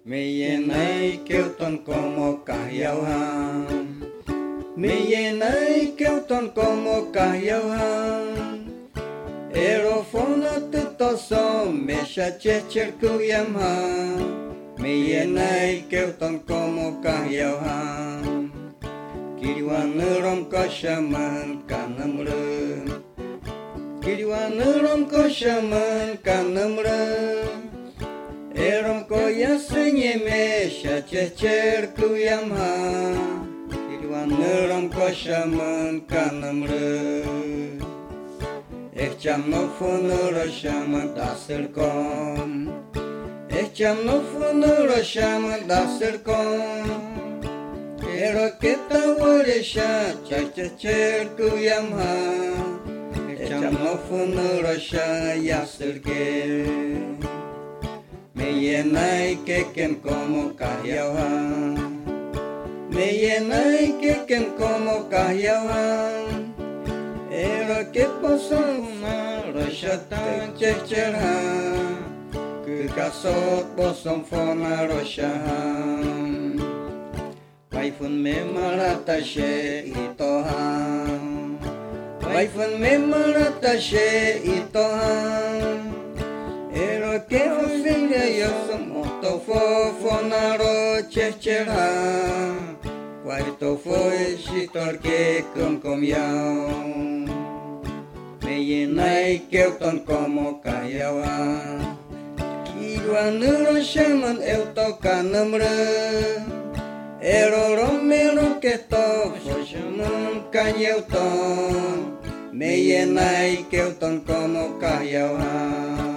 mi ye nay kêu ton como cahiyao ham mi ye nay kêu ton como cahiyao ham erofona tu to som me shache cherkuyam ham mi ye nay kêu ton como cahiyao ham kiriwanurom ko shaman kanamrun kiriwanurom ko shaman kanamrun erom ko yasenye me shache cherkuyam ham kiriwanurom ko shaman kanamrun echam no funuro shaman daserkom echam no funuro shaman daserkom ero que tawore sha cherkuyam ham echam no funuro sha yaserke me yenai que kem como cahiyao ham me yenai que kem como cahiyao ham ero que posona roshatan checherha que kasot poson fona roshaham waifun me marata she itoham waifun me marata she itoham ero que ofende yo somoto fofona rochecherha Cuarto foi chitor que com yao me yenai keu ton como cahiyao kiruanuro shaman eu toca namra ero romero que to foi shaman cahiyao ton me yenai keu ton como cahiyao